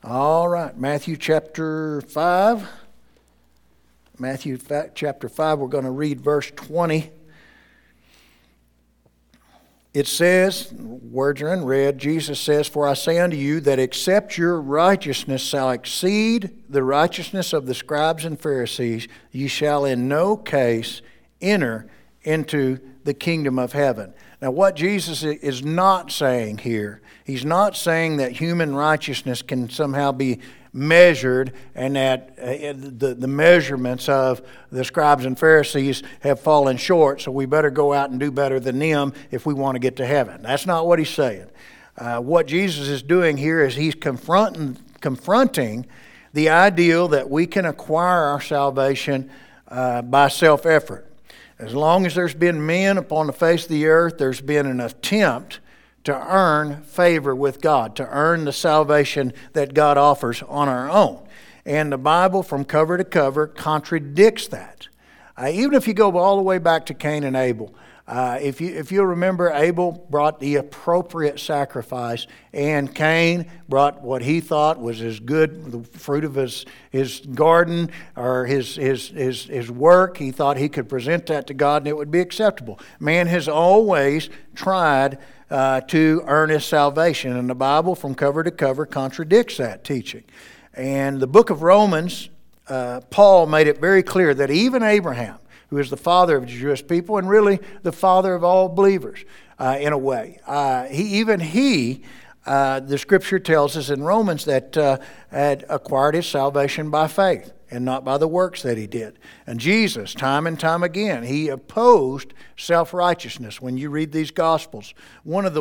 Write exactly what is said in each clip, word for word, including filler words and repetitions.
All right, Matthew chapter five. Matthew chapter five, we're going to read verse twenty. It says, words are in red, Jesus says, "For I say unto you that except your righteousness shall exceed the righteousness of the scribes and Pharisees, ye shall in no case enter into the kingdom of heaven." Now, what Jesus is not saying here, he's not saying that human righteousness can somehow be measured and that uh, the, the measurements of the scribes and Pharisees have fallen short, so we better go out and do better than them if we want to get to heaven. That's not what he's saying. Uh, what Jesus is doing here is he's confronting, confronting the ideal that we can acquire our salvation uh, by self-effort. As long as there's been men upon the face of the earth, there's been an attempt to earn favor with God, to earn the salvation that God offers on our own. And the Bible, from cover to cover, contradicts that. Uh, even if you go all the way back to Cain and Abel, uh, if you if you remember, Abel brought the appropriate sacrifice, and Cain brought what he thought was as good, the fruit of his his garden or his his his his work. He thought he could present that to God, and it would be acceptable. Man has always tried Uh, to earn his salvation. And the Bible, from cover to cover, contradicts that teaching. And the book of Romans, uh, Paul made it very clear that even Abraham, who is the father of the Jewish people and really the father of all believers uh, in a way, uh, he even he, uh, the Scripture tells us in Romans that uh, had acquired his salvation by faith and not by the works that he did. And Jesus, time and time again, he opposed self-righteousness. When you read these Gospels, one of the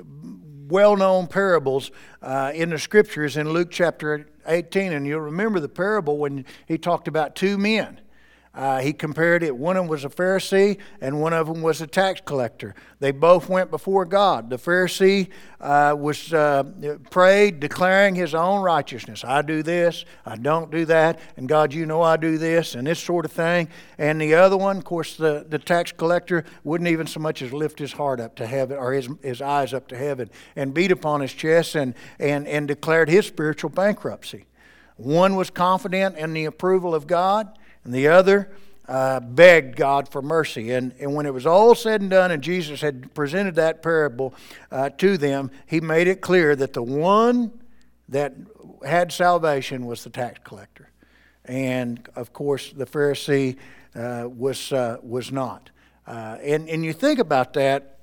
well-known parables uh, in the Scriptures in Luke chapter eighteen, and you'll remember the parable when he talked about two men. Uh, he compared it, one of them was a Pharisee and one of them was a tax collector. They both went before God. The Pharisee uh, was uh, prayed, declaring his own righteousness. I do this, I don't do that, and God, you know I do this, and this sort of thing. And the other one, of course, the, the tax collector wouldn't even so much as lift his heart up to heaven, or his, his eyes up to heaven, and beat upon his chest and, and, and declared his spiritual bankruptcy. One was confident in the approval of God, and the other uh, begged God for mercy. And, and when it was all said and done and Jesus had presented that parable uh, to them, he made it clear that the one that had salvation was the tax collector. And, of course, the Pharisee uh, was uh, was not. Uh, and, and you think about that,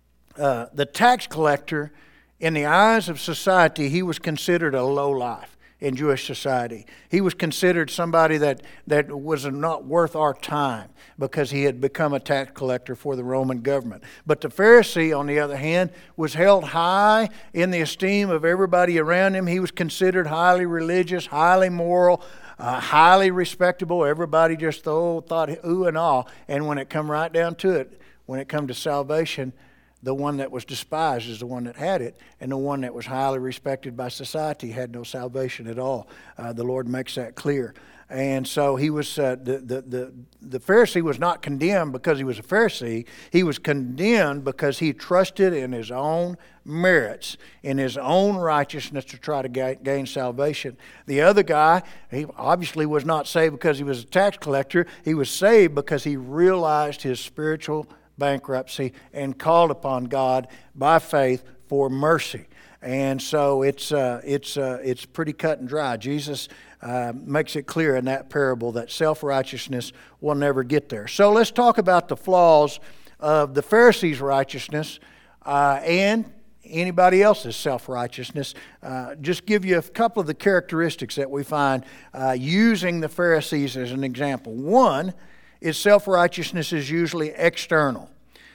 uh, the tax collector, in the eyes of society, he was considered a low life. In Jewish society, he was considered somebody that, that was not worth our time because he had become a tax collector for the Roman government. But the Pharisee, on the other hand, was held high in the esteem of everybody around him. He was considered highly religious, highly moral, uh, highly respectable. Everybody just oh, thought ooh and ah. And when it come right down to it, when it come to salvation, the one that was despised is the one that had it, and the one that was highly respected by society had no salvation at all. Uh, the Lord makes that clear. And so he was uh, the, the the the Pharisee was not condemned because he was a Pharisee. He was condemned because he trusted in his own merits, in his own righteousness to try to gain, gain salvation. The other guy, he obviously was not saved because he was a tax collector. He was saved because he realized his spiritual bankruptcy and called upon God by faith for mercy. And so it's uh, it's uh, it's pretty cut and dry. Jesus uh, makes it clear in that parable that self-righteousness will never get there. So let's talk about the flaws of the Pharisees' righteousness uh, and anybody else's self-righteousness. Uh, just give you a couple of the characteristics that we find uh, using the Pharisees as an example. One is self-righteousness is usually external.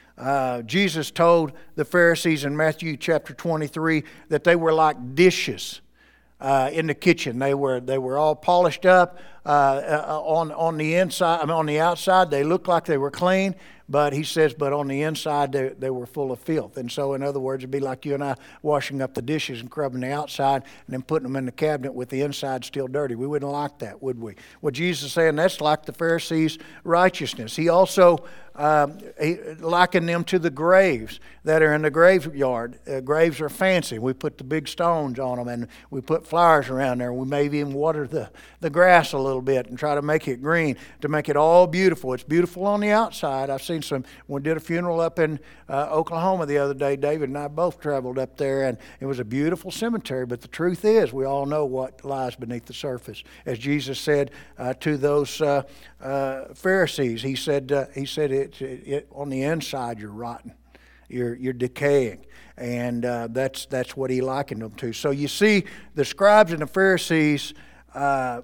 Uh, Jesus told the Pharisees in Matthew chapter twenty-three that they were like dishes uh, in the kitchen. They were they were all polished up uh, on on the inside. I mean, on the outside, they looked like they were clean, But he says, but on the inside they, they were full of filth. And so in other words, it'd be like you and I washing up the dishes and scrubbing the outside and then putting them in the cabinet with the inside still dirty. We wouldn't like that, would we? Well, Jesus is saying that's like the Pharisees' righteousness. He also Um, he likened them to the graves that are in the graveyard. Uh, graves are fancy. We put the big stones on them, and we put flowers around there. We may even water the, the grass a little bit and try to make it green, to make it all beautiful. It's beautiful on the outside. I've seen some, we did a funeral up in uh, Oklahoma the other day. David and I both traveled up there, and it was a beautiful cemetery. But the truth is, we all know what lies beneath the surface. As Jesus said uh, to those uh, uh, Pharisees, he said, uh, he said it, it, it, on the inside you're rotten, you're you're decaying, and uh, that's that's what he likened them to. So you see, the scribes and the Pharisees uh,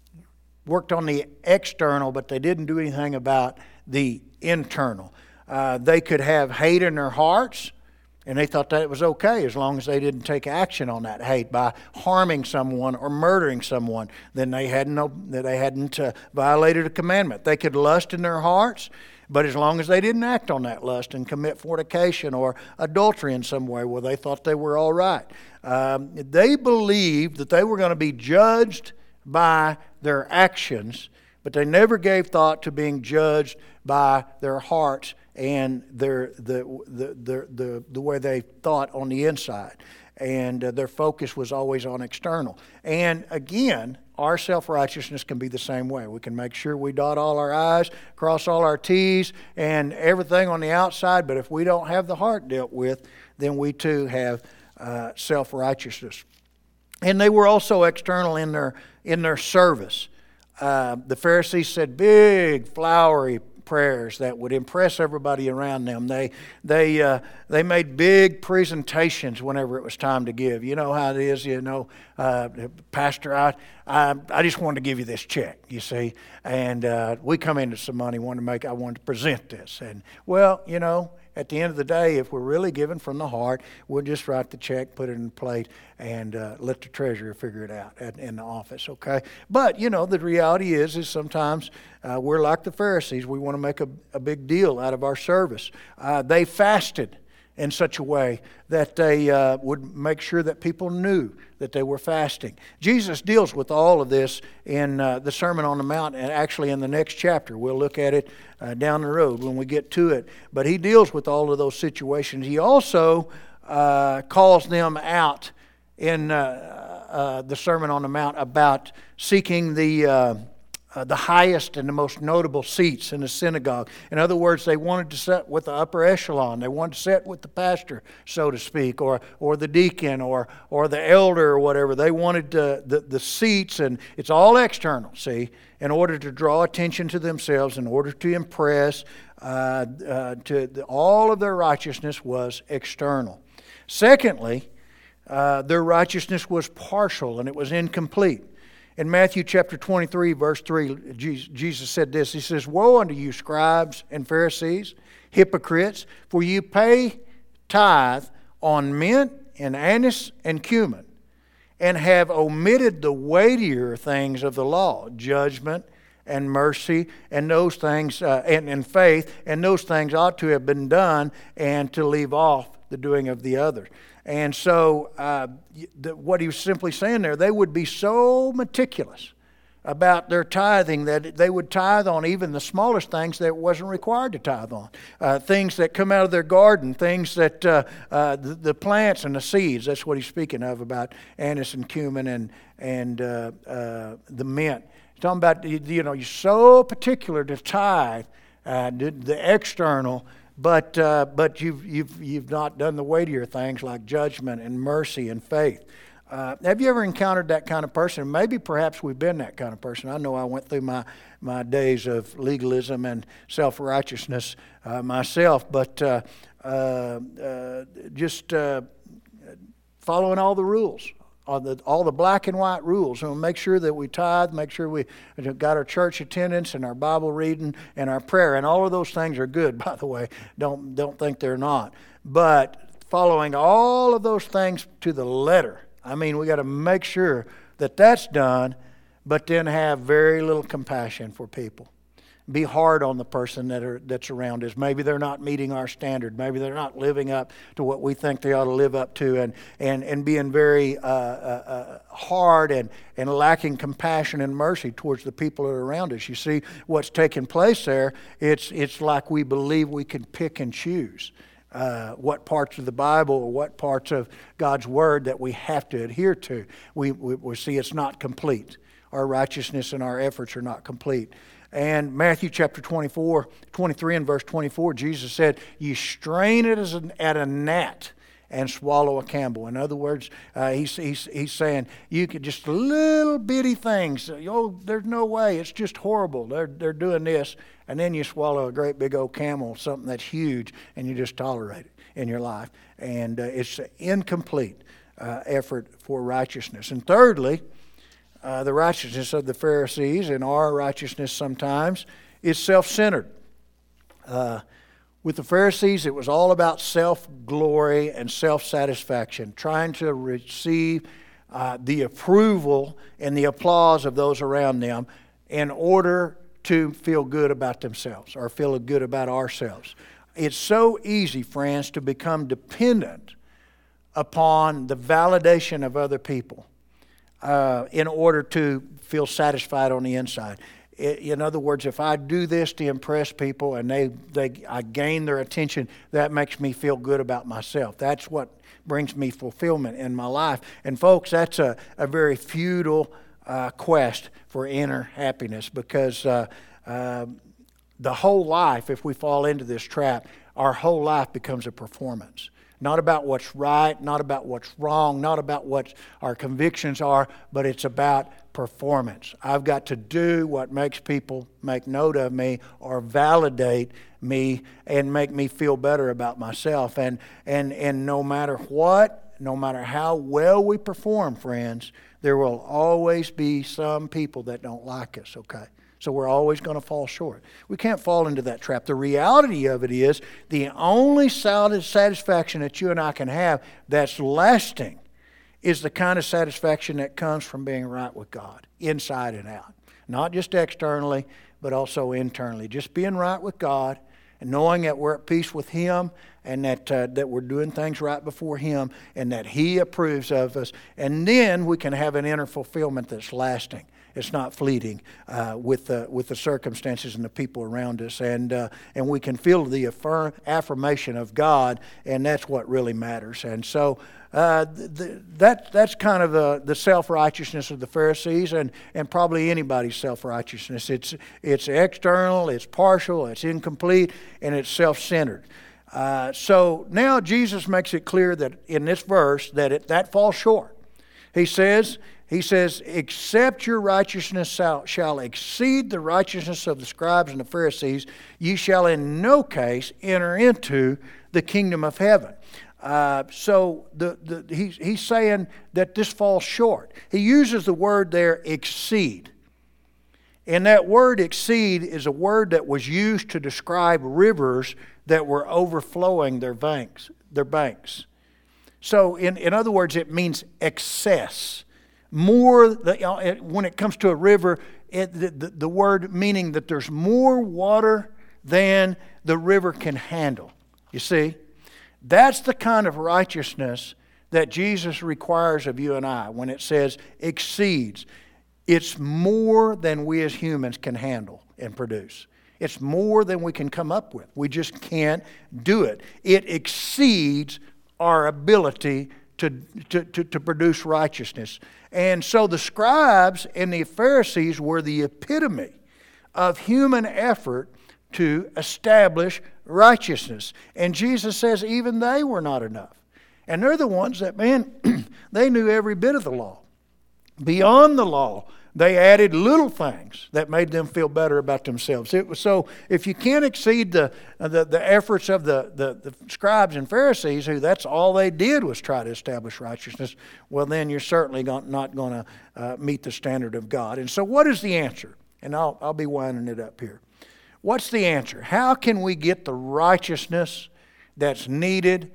worked on the external, but they didn't do anything about the internal. Uh, they could have hate in their hearts, and they thought that it was okay as long as they didn't take action on that hate by harming someone or murdering someone. Then they hadn't they hadn't uh, violated a commandment. They could lust in their hearts, but as long as they didn't act on that lust and commit fornication or adultery in some way, well, they thought they were all right. Um, they believed that they were going to be judged by their actions, but they never gave thought to being judged by their hearts and their the the the the, the way they thought on the inside. And uh, their focus was always on external. And again, our self-righteousness can be the same way. We can make sure we dot all our I's, cross all our T's, and everything on the outside, but if we don't have the heart dealt with, then we too have uh, self-righteousness. And they were also external in their in their service. Uh, the Pharisees said big, flowery prayers that would impress everybody around them. They they uh, they made big presentations whenever it was time to give. You know how it is. You know, uh, Pastor, I, I I just wanted to give you this check. You see, and uh, we come into some money. Wanted to make. I wanted to present this, and well, you know. At the end of the day, if we're really giving from the heart, we'll just write the check, put it in the plate, and uh, let the treasurer figure it out at, in the office, okay? But, you know, the reality is, is sometimes uh, we're like the Pharisees. We want to make a, a big deal out of our service. Uh, they fasted in such a way that they uh, would make sure that people knew that they were fasting. Jesus deals with all of this in uh, the Sermon on the Mount, and actually in the next chapter. We'll look at it uh, down the road when we get to it. But he deals with all of those situations. He also uh, calls them out in uh, uh, the Sermon on the Mount about seeking the uh, Uh, the highest and the most notable seats in the synagogue. In other words, they wanted to sit with the upper echelon. They wanted to sit with the pastor, so to speak, or or the deacon, or or the elder, or whatever. They wanted to, the the seats, and it's all external. See, in order to draw attention to themselves, in order to impress, uh, uh, to the, all of their righteousness was external. Secondly, uh, their righteousness was partial and it was incomplete. In Matthew chapter twenty-three, verse three, Jesus said this. He says, "Woe unto you, scribes and Pharisees, hypocrites, for you pay tithe on mint and anise and cumin, and have omitted the weightier things of the law, judgment and mercy, and those things, uh, and, and faith, and those things ought to have been done, and to leave off the doing of the others." And so uh, the, what he was simply saying there, they would be so meticulous about their tithing that they would tithe on even the smallest things that it wasn't required to tithe on. Uh, things that come out of their garden, things that uh, uh, the, the plants and the seeds. That's what he's speaking of about anise and cumin and, and uh, uh, the mint. He's talking about, you know, you're so particular to tithe, uh, the, the external, But uh, but you've you've you've not done the weightier things like judgment and mercy and faith. Uh, have you ever encountered that kind of person? Maybe perhaps we've been that kind of person. I know I went through my, my days of legalism and self-righteousness uh, myself, but uh, uh, uh, just uh, following all the rules. All the, all the black and white rules, and we'll make sure that we tithe, make sure we got our church attendance and our Bible reading and our prayer, and all of those things are good, by the way. Don't don't think they're not. But following all of those things to the letter, I mean, we got to make sure that that's done, but then have very little compassion for people. be hard on the person that are, that's around us. Maybe they're not meeting our standard. Maybe they're not living up to what we think they ought to live up to, and and, and being very uh, uh, uh, hard and, and lacking compassion and mercy towards the people that are around us. You see what's taking place there, it's, it's like we believe we can pick and choose uh, what parts of the Bible or what parts of God's Word that we have to adhere to. We, we, we see it's not complete. Our righteousness and our efforts are not complete. And Matthew chapter twenty-four, twenty-three and verse twenty-four, Jesus said, "You strain it as an, at a gnat and swallow a camel." In other words, uh, he's, he's, he's saying, you could just little bitty things. Oh, there's no way. It's just horrible. They're, they're doing this. And then you swallow a great big old camel, something that's huge, and you just tolerate it in your life. And uh, it's an incomplete uh, effort for righteousness. And thirdly, Uh, the righteousness of the Pharisees and our righteousness sometimes is self-centered. Uh, with the Pharisees, it was all about self-glory and self-satisfaction, trying to receive uh, the approval and the applause of those around them in order to feel good about themselves or feel good about ourselves. It's so easy, friends, to become dependent upon the validation of other people Uh, in order to feel satisfied on the inside. In other words, if I do this to impress people and they, they I gain their attention, that makes me feel good about myself. That's what brings me fulfillment in my life. And folks, that's a, a very futile uh, quest for inner happiness, because uh, uh, the whole life, if we fall into this trap, our whole life becomes a performance. Not about what's right, not about what's wrong, not about what our convictions are, but it's about performance. I've got to do what makes people make note of me or validate me and make me feel better about myself. And and and no matter what, no matter how well we perform, friends, there will always be some people that don't like us, okay? So we're always going to fall short. We can't fall into that trap. The reality of it is the only satisfaction that you and I can have that's lasting is the kind of satisfaction that comes from being right with God, inside and out. Not just externally, but also internally. Just being right with God and knowing that we're at peace with Him, and that uh, that we're doing things right before Him, and that He approves of us. And then we can have an inner fulfillment that's lasting. It's not fleeting uh, with the with the circumstances and the people around us, and uh, and we can feel the affirm, affirmation of God, and that's what really matters. And so uh, the, that that's kind of the, the self-righteousness of the Pharisees, and, and probably anybody's self-righteousness. It's it's external, it's partial, it's incomplete, and it's self-centered. Uh, so now Jesus makes it clear that in this verse that it, that falls short. He says. He says, "Except your righteousness shall, shall exceed the righteousness of the scribes and the Pharisees, you shall in no case enter into the kingdom of heaven." Uh, so the, the, he's, he's saying that this falls short. He uses the word there, exceed. And that word exceed is a word that was used to describe rivers that were overflowing their banks. Their banks. So in, in other words, it means excess. More, when it comes to a river, it, the, the word meaning that there's more water than the river can handle. You see? That's the kind of righteousness that Jesus requires of you and I when it says exceeds. It's more than we as humans can handle and produce. It's more than we can come up with. We just can't do it. It exceeds our ability to, to, to, to produce righteousness. And so the scribes and the Pharisees were the epitome of human effort to establish righteousness. And Jesus says even they were not enough. And they're the ones that, man, they knew every bit of the law. Beyond the law, they added little things that made them feel better about themselves. It was so if you can't exceed the the, the efforts of the, the, the scribes and Pharisees, who that's all they did was try to establish righteousness, well then you're certainly not going to uh, meet the standard of God. And so what is the answer? And I'll I'll be winding it up here. What's the answer? How can we get the righteousness that's needed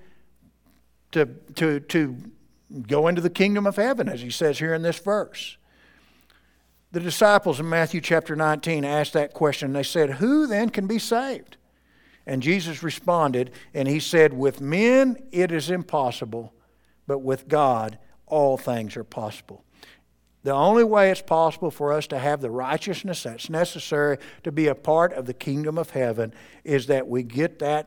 to to to go into the kingdom of heaven, as he says here in this verse? The disciples in Matthew chapter nineteen asked that question. They said, who then can be saved? And Jesus responded, and he said, with men it is impossible, but with God all things are possible. The only way it's possible for us to have the righteousness that's necessary to be a part of the kingdom of heaven is that we get that.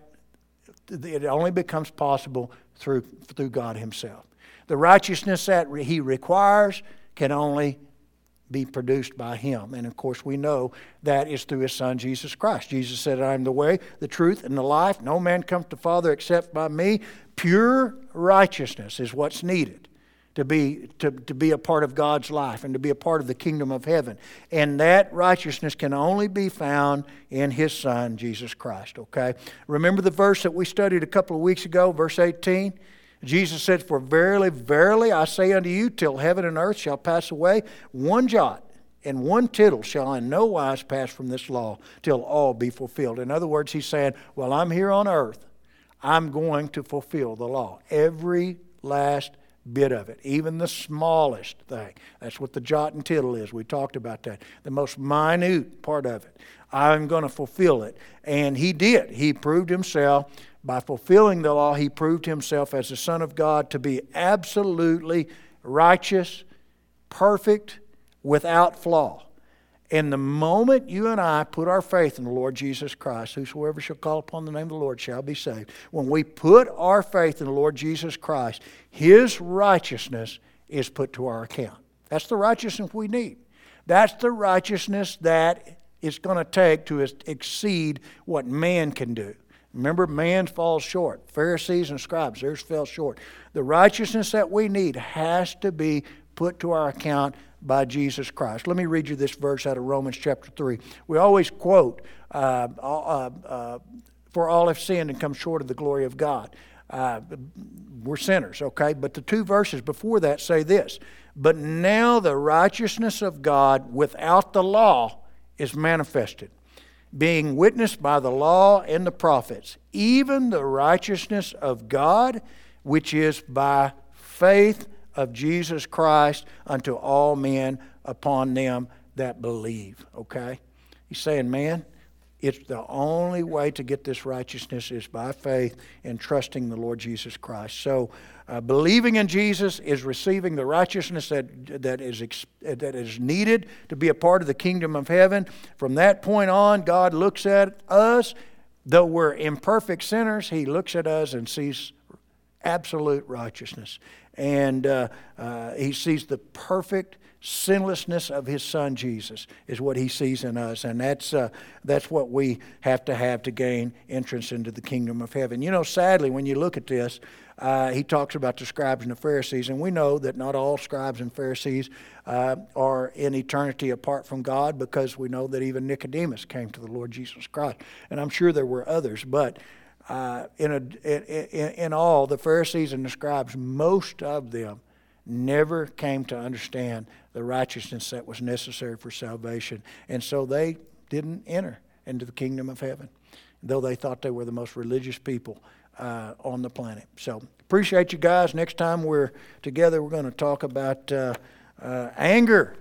It only becomes possible through, through God himself. The righteousness that he requires can only be produced by him. And of course we know that is through his Son Jesus Christ. Jesus said, I am the way, the truth, and the life. No man comes to the Father except by me. Pure righteousness is what's needed to be, to, to be a part of God's life and to be a part of the kingdom of heaven. And that righteousness can only be found in his Son, Jesus Christ. Okay? Remember the verse that we studied a couple of weeks ago, verse eighteen? Jesus said, for verily, verily, I say unto you, till heaven and earth shall pass away, one jot and one tittle shall in no wise pass from this law, till all be fulfilled. In other words, he's saying, while I'm here on earth, I'm going to fulfill the law. Every last bit of it, even the smallest thing. That's what the jot and tittle is. We talked about that. The most minute part of it. I'm going to fulfill it. And he did. He proved himself. By fulfilling the law, he proved himself as the Son of God to be absolutely righteous, perfect, without flaw. And the moment you and I put our faith in the Lord Jesus Christ, whosoever shall call upon the name of the Lord shall be saved. When we put our faith in the Lord Jesus Christ, his righteousness is put to our account. That's the righteousness we need. That's the righteousness that it's going to take to exceed what man can do. Remember, man falls short. Pharisees and scribes, theirs fell short. The righteousness that we need has to be put to our account by Jesus Christ. Let me read you this verse out of Romans chapter three. We always quote, uh, uh, uh, for all have sinned and come short of the glory of God. Uh, we're sinners, okay? But the two verses before that say this, but now the righteousness of God without the law is manifested, being witnessed by the law and the prophets, even the righteousness of God, which is by faith of Jesus Christ unto all men upon them that believe. Okay? He's saying, man, it's the only way to get this righteousness is by faith and trusting the Lord Jesus Christ. So uh, believing in Jesus is receiving the righteousness that that is that is needed to be a part of the kingdom of heaven. From that point on, God looks at us, though we're imperfect sinners, he looks at us and sees absolute righteousness. And uh, uh, he sees the perfect sinlessness of his Son Jesus is what he sees in us. And that's uh, that's what we have to have to gain entrance into the kingdom of heaven. You know, sadly, when you look at this, uh, he talks about the scribes and the Pharisees. And we know that not all scribes and Pharisees uh, are in eternity apart from God, because we know that even Nicodemus came to the Lord Jesus Christ. And I'm sure there were others, but Uh, in, a, in, in all, the Pharisees and the scribes, most of them never came to understand the righteousness that was necessary for salvation. And so they didn't enter into the kingdom of heaven, though they thought they were the most religious people uh, on the planet. So appreciate you guys. Next time we're together, we're going to talk about uh, uh, anger.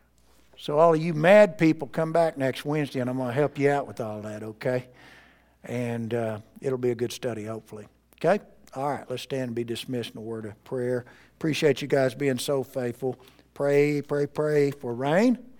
So all of you mad people, come back next Wednesday, and I'm going to help you out with all that, okay? And uh, it'll be a good study, hopefully. Okay? All right, let's stand and be dismissed in a word of prayer. Appreciate you guys being so faithful. Pray, pray, pray for rain.